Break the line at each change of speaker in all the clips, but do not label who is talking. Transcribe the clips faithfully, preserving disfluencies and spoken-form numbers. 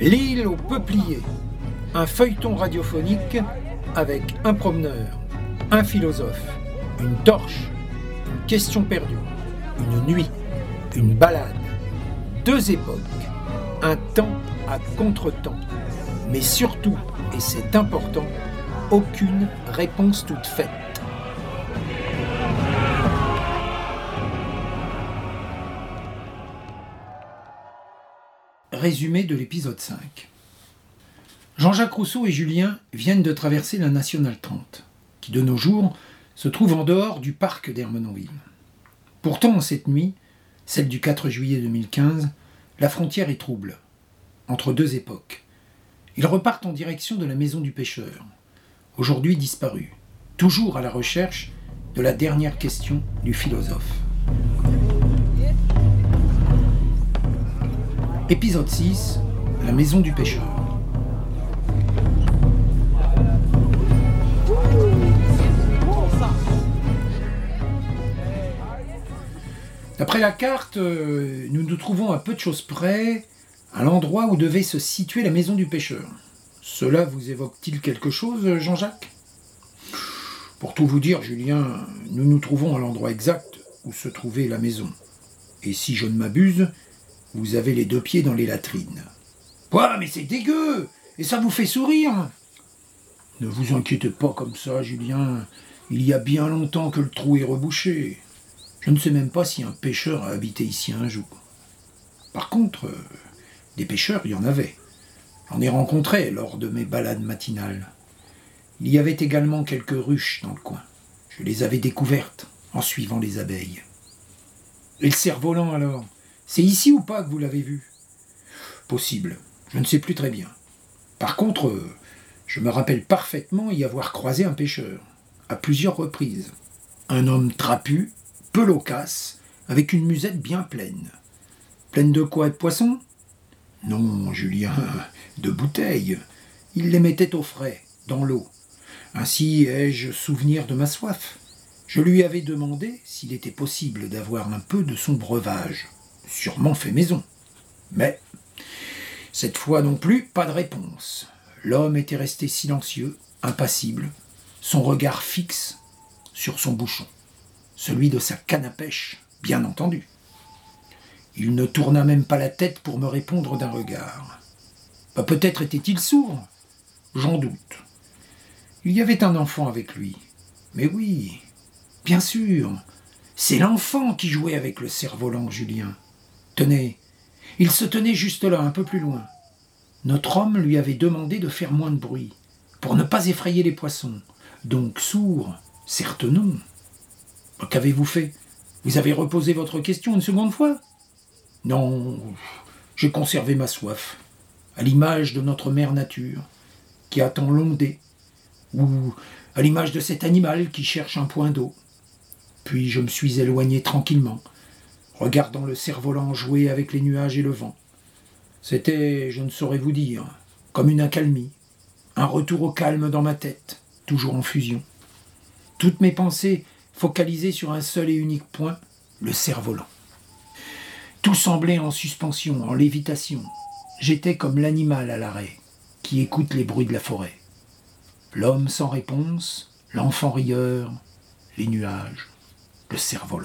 L'île aux peupliers, un feuilleton radiophonique avec un promeneur, un philosophe, une torche, une question perdue, une nuit, une balade, deux époques, un temps à contre-temps, mais surtout, et c'est important, aucune réponse toute faite. Résumé de l'épisode cinq. Jean-Jacques Rousseau et Julien viennent de traverser la Nationale trente, qui de nos jours se trouve en dehors du parc d'Ermenonville. Pourtant, en cette nuit, celle du quatre juillet deux mille quinze, la frontière est trouble, entre deux époques. Ils repartent en direction de la maison du pêcheur, aujourd'hui disparue, toujours à la recherche de la dernière question du philosophe. Épisode six, la maison du pêcheur. D'après la carte, euh, nous nous trouvons à peu de choses près, à l'endroit où devait se situer la maison du pêcheur. Cela vous évoque-t-il quelque chose, Jean-Jacques ? Pour tout vous dire, Julien, nous nous trouvons à l'endroit exact où se trouvait la maison. Et si je ne m'abuse, vous avez les deux pieds dans les latrines. Quoi, mais c'est dégueu! Et ça vous fait sourire! Ne vous inquiétez pas comme ça, Julien. Il y a bien longtemps que le trou est rebouché. Je ne sais même pas si un pêcheur a habité ici un jour. Par contre, euh, des pêcheurs, il y en avait. J'en ai rencontré lors de mes balades matinales. Il y avait également quelques ruches dans le coin. Je les avais découvertes en suivant les abeilles. Et le cerf-volant alors? C'est ici ou pas que vous l'avez vu? Possible, je ne sais plus très bien. Par contre, euh, je me rappelle parfaitement y avoir croisé un pêcheur, à plusieurs reprises. Un homme trapu, peu loquace, avec une musette bien pleine. Pleine de quoi, de poissons? Non, Julien, de bouteilles. Il les mettait au frais, dans l'eau. Ainsi ai-je souvenir de ma soif. Je lui avais demandé s'il était possible d'avoir un peu de son breuvage. Sûrement fait maison. Mais, cette fois non plus, pas de réponse. L'homme était resté silencieux, impassible, son regard fixe sur son bouchon. Celui de sa canne à pêche, bien entendu. Il ne tourna même pas la tête pour me répondre d'un regard. Bah, peut-être était-il sourd, j'en doute. Il y avait un enfant avec lui. Mais oui, bien sûr, c'est l'enfant qui jouait avec le cerf-volant, Julien. Tenez, il se tenait juste là, un peu plus loin. Notre homme lui avait demandé de faire moins de bruit, pour ne pas effrayer les poissons. Donc sourd, certes non. Qu'avez-vous fait? Vous avez reposé votre question une seconde fois? Non, j'ai conservé ma soif, à l'image de notre mère nature, qui attend l'ondée, ou à l'image de cet animal qui cherche un point d'eau. Puis je me suis éloigné tranquillement, regardant le cerf-volant jouer avec les nuages et le vent. C'était, je ne saurais vous dire, comme une accalmie, un retour au calme dans ma tête, toujours en fusion. Toutes mes pensées focalisées sur un seul et unique point, le cerf-volant. Tout semblait en suspension, en lévitation. J'étais comme l'animal à l'arrêt, qui écoute les bruits de la forêt. L'homme sans réponse, l'enfant rieur, les nuages, le cerf-volant.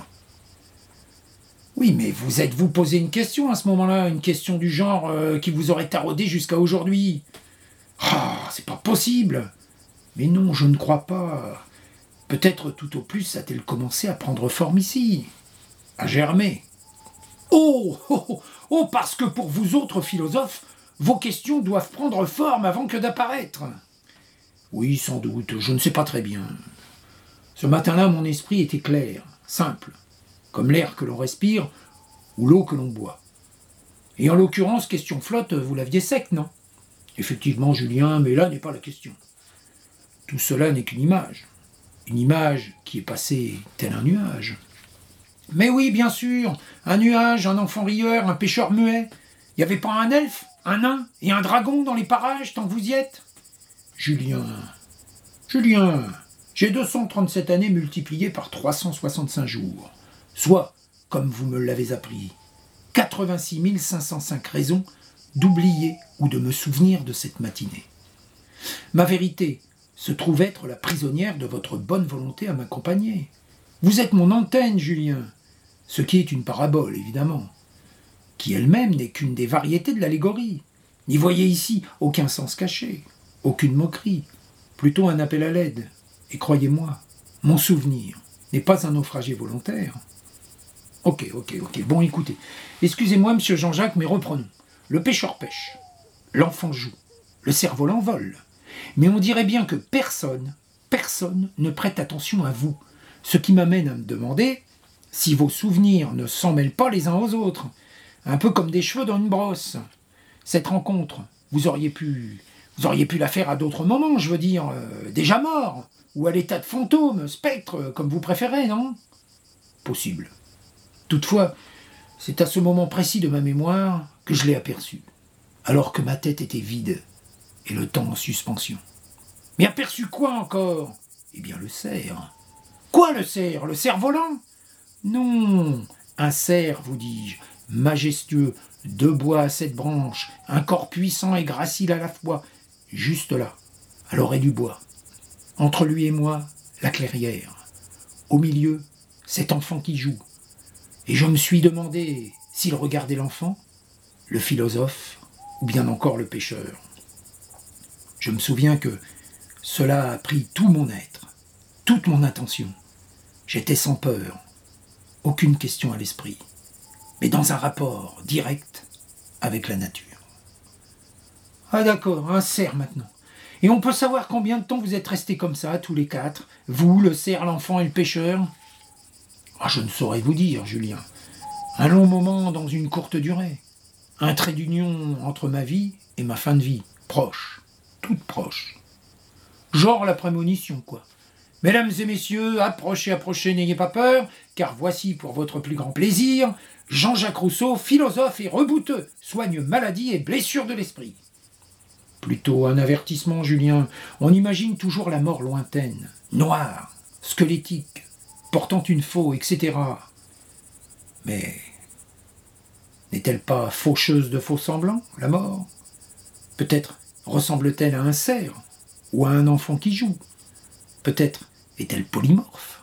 Oui, mais vous êtes-vous posé une question à ce moment-là, une question du genre euh, qui vous aurait taraudé jusqu'à aujourd'hui? Ah, c'est pas possible! Mais non, je ne crois pas. Peut-être tout au plus a-t-elle commencé à prendre forme ici, à germer. Oh, oh, oh, oh, parce que pour vous autres philosophes, vos questions doivent prendre forme avant que d'apparaître. Oui, sans doute, je ne sais pas très bien. Ce matin-là, mon esprit était clair, simple, comme l'air que l'on respire ou l'eau que l'on boit. Et en l'occurrence, question flotte, vous l'aviez sec, non? Effectivement, Julien, mais là n'est pas la question. Tout cela n'est qu'une image. Une image qui est passée tel un nuage. Mais oui, bien sûr, un nuage, un enfant rieur, un pêcheur muet. Il n'y avait pas un elfe, un nain et un dragon dans les parages tant que vous y êtes? Julien, Julien, j'ai deux cent trente-sept années multipliées par trois cent soixante-cinq jours. Soit, comme vous me l'avez appris, quatre-vingt-six mille cinq cent cinq raisons d'oublier ou de me souvenir de cette matinée. Ma vérité se trouve être la prisonnière de votre bonne volonté à m'accompagner. Vous êtes mon antenne, Julien, ce qui est une parabole, évidemment, qui elle-même n'est qu'une des variétés de l'allégorie. N'y voyez ici aucun sens caché, aucune moquerie, plutôt un appel à l'aide. Et croyez-moi, mon souvenir n'est pas un naufragé volontaire. Ok, ok, ok, bon écoutez, excusez-moi monsieur Jean-Jacques, mais reprenons. Le pêcheur pêche, l'enfant joue, le cerf-volant vole. Mais on dirait bien que personne, personne ne prête attention à vous, ce qui m'amène à me demander si vos souvenirs ne s'en mêlent pas les uns aux autres, un peu comme des cheveux dans une brosse. Cette rencontre, vous auriez pu, vous auriez pu la faire à d'autres moments, je veux dire, euh, déjà mort, ou à l'état de fantôme, spectre, comme vous préférez, non ? Possible. Toutefois, c'est à ce moment précis de ma mémoire que je l'ai aperçu, alors que ma tête était vide et le temps en suspension. Mais aperçu quoi encore ? Eh bien le cerf. Quoi le cerf ? Le cerf-volant ? Non, un cerf, vous dis-je, majestueux, deux bois à sept branches, un corps puissant et gracile à la fois, juste là, à l'orée du bois. Entre lui et moi, la clairière. Au milieu, cet enfant qui joue. Et je me suis demandé s'il regardait l'enfant, le philosophe, ou bien encore le pêcheur. Je me souviens que cela a pris tout mon être, toute mon attention. J'étais sans peur, aucune question à l'esprit, mais dans un rapport direct avec la nature. Ah d'accord, un cerf maintenant. Et on peut savoir combien de temps vous êtes restés comme ça, tous les quatre, vous, le cerf, l'enfant et le pêcheur ? Ah, je ne saurais vous dire, Julien. Un long moment dans une courte durée. Un trait d'union entre ma vie et ma fin de vie, proche, toute proche. Genre la prémonition, quoi. Mesdames et messieurs, approchez, approchez, n'ayez pas peur, car voici pour votre plus grand plaisir, Jean-Jacques Rousseau, philosophe et rebouteux, soigne maladies et blessures de l'esprit. Plutôt un avertissement, Julien. On imagine toujours la mort lointaine, noire, squelettique, portant une faux, et cetera. Mais n'est-elle pas faucheuse de faux semblants, la mort ? Peut-être ressemble-t-elle à un cerf ou à un enfant qui joue. Peut-être est-elle polymorphe.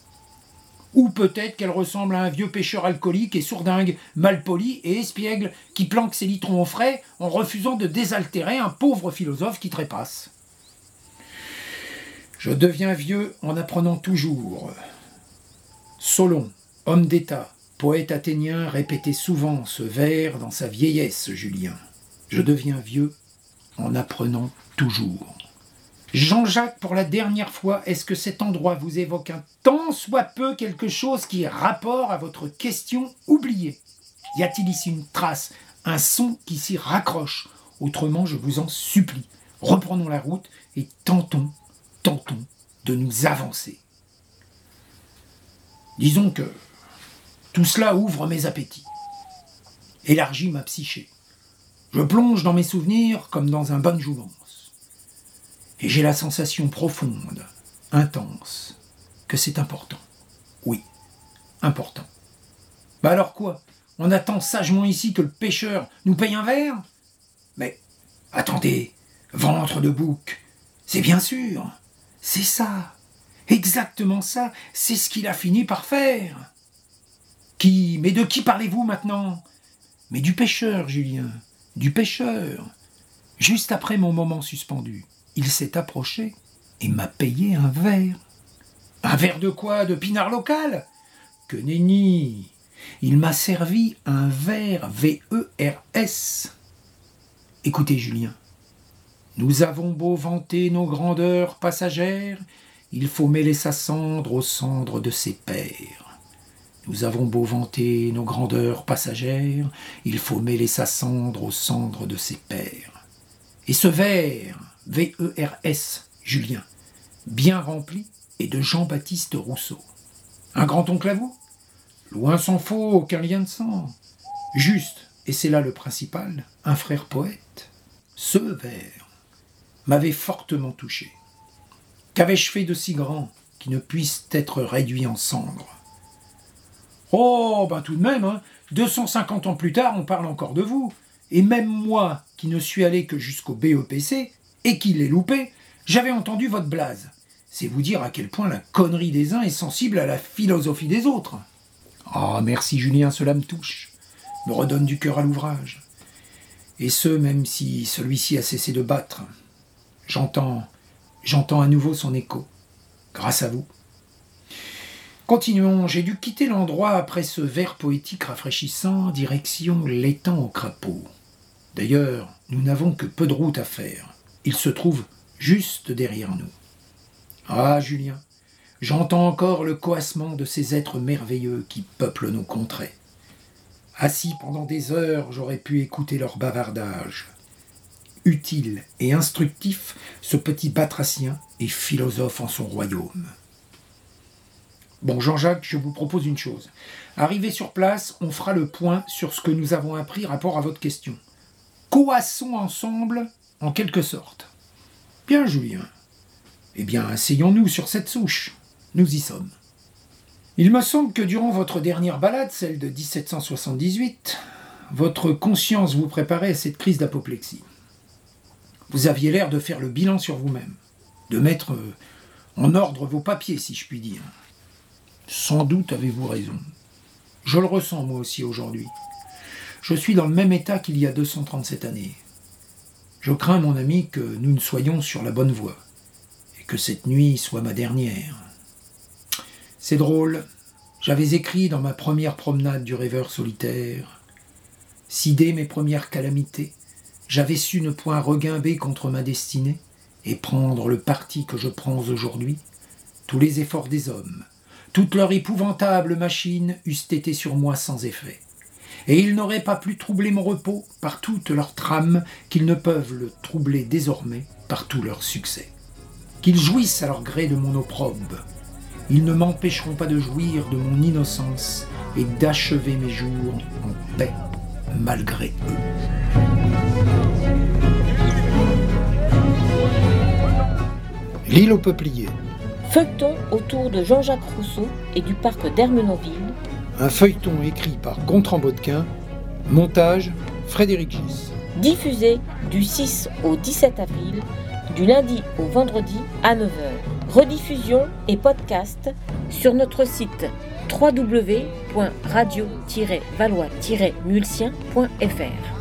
Ou peut-être qu'elle ressemble à un vieux pêcheur alcoolique et sourdingue, malpoli et espiègle, qui planque ses litrons au frais en refusant de désaltérer un pauvre philosophe qui trépasse. Je deviens vieux en apprenant toujours. Solon, homme d'État, poète athénien, répétait souvent ce vers dans sa vieillesse, Julien. Je deviens vieux en apprenant toujours. Jean-Jacques, pour la dernière fois, est-ce que cet endroit vous évoque un tant soit peu quelque chose qui ait rapport à votre question oubliée ? Y a-t-il ici une trace, un son qui s'y raccroche ? Autrement, je vous en supplie, reprenons la route et tentons, tentons de nous avancer. Disons que tout cela ouvre mes appétits, élargit ma psyché. Je plonge dans mes souvenirs comme dans un bain de jouvence. Et j'ai la sensation profonde, intense, que c'est important. Oui, important. Bah alors quoi ? On attend sagement ici que le pêcheur nous paye un verre ? Mais, attendez, ventre de bouc, c'est bien sûr, c'est ça, exactement ça, c'est ce qu'il a fini par faire. Qui ? Mais de qui parlez-vous maintenant ? Mais du pêcheur, Julien, du pêcheur. Juste après mon moment suspendu. Il s'est approché et m'a payé un verre. Un verre de quoi ? De pinard local ? Que nenni ! Il m'a servi un verre V E R S. Écoutez, Julien, nous avons beau vanter nos grandeurs passagères, il faut mêler sa cendre aux cendres de ses pairs. Nous avons beau vanter nos grandeurs passagères, il faut mêler sa cendre aux cendres de ses pairs. Et ce verre V E R S, Julien, bien rempli, et de Jean-Baptiste Rousseau. Un grand-oncle à vous ? Loin s'en faut, aucun lien de sang. Juste, et c'est là le principal, un frère poète. Ce vers m'avait fortement touché. Qu'avais-je fait de si grand qui ne puisse être réduit en cendres ? Oh, ben tout de même, hein, deux cent cinquante ans plus tard, on parle encore de vous. Et même moi, qui ne suis allé que jusqu'au B E P C, et qui l'ai loupé, j'avais entendu votre blase. C'est vous dire à quel point la connerie des uns est sensible à la philosophie des autres. Ah, merci Julien, cela me touche, me redonne du cœur à l'ouvrage. Et ce, même si celui-ci a cessé de battre. J'entends, j'entends à nouveau son écho, grâce à vous. Continuons, j'ai dû quitter l'endroit après ce vers poétique rafraîchissant, direction l'étang au crapaud. D'ailleurs, nous n'avons que peu de route à faire. Il se trouve juste derrière nous. Ah, Julien, j'entends encore le coassement de ces êtres merveilleux qui peuplent nos contrées. Assis pendant des heures, j'aurais pu écouter leur bavardage. Utile et instructif, ce petit batracien est philosophe en son royaume. Bon, Jean-Jacques, je vous propose une chose. Arrivé sur place, on fera le point sur ce que nous avons appris rapport à votre question. Coassons ensemble, en quelque sorte. Bien, Julien. Eh bien, asseyons-nous sur cette souche. Nous y sommes. Il me semble que durant votre dernière balade, celle de dix-sept cent soixante-dix-huit, votre conscience vous préparait à cette crise d'apoplexie. Vous aviez l'air de faire le bilan sur vous-même, de mettre en ordre vos papiers, si je puis dire. Sans doute avez-vous raison. Je le ressens moi aussi aujourd'hui. Je suis dans le même état qu'il y a deux cent trente-sept années. Je crains, mon ami, que nous ne soyons sur la bonne voie, et que cette nuit soit ma dernière. C'est drôle, j'avais écrit dans ma première promenade du rêveur solitaire, sidé mes premières calamités, j'avais su ne point reguimber contre ma destinée, et prendre le parti que je prends aujourd'hui, tous les efforts des hommes, toute leur épouvantable machine eussent été sur moi sans effet. Et ils n'auraient pas pu troubler mon repos par toute leur trame qu'ils ne peuvent le troubler désormais par tout leur succès. Qu'ils jouissent à leur gré de mon opprobre, ils ne m'empêcheront pas de jouir de mon innocence et d'achever mes jours en paix, malgré eux. L'île aux peupliers.
Feuilleton autour de Jean-Jacques Rousseau et du parc d'Ermenonville.
Un feuilleton écrit par Gontran-Bodquin, montage Frédéric Gis.
Diffusé du six au dix-sept avril, du lundi au vendredi à neuf heures. Rediffusion et podcast sur notre site w w w point radio tiret valois tiret mulsien point f r.